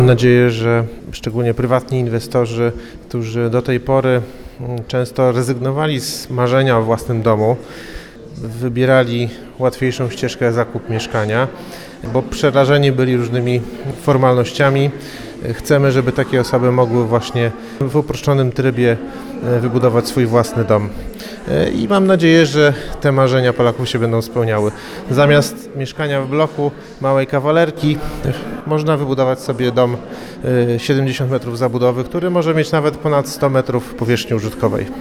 Mam nadzieję, że szczególnie prywatni inwestorzy, którzy do tej pory często rezygnowali z marzenia o własnym domu, wybierali łatwiejszą ścieżkę zakup mieszkania, bo przerażeni byli różnymi formalnościami. Chcemy, żeby takie osoby mogły właśnie w uproszczonym trybie wybudować swój własny dom. I mam nadzieję, że te marzenia Polaków się będą spełniały. Zamiast mieszkania w bloku małej kawalerki można wybudować sobie dom 70 metrów zabudowy, który może mieć nawet ponad 100 metrów powierzchni użytkowej.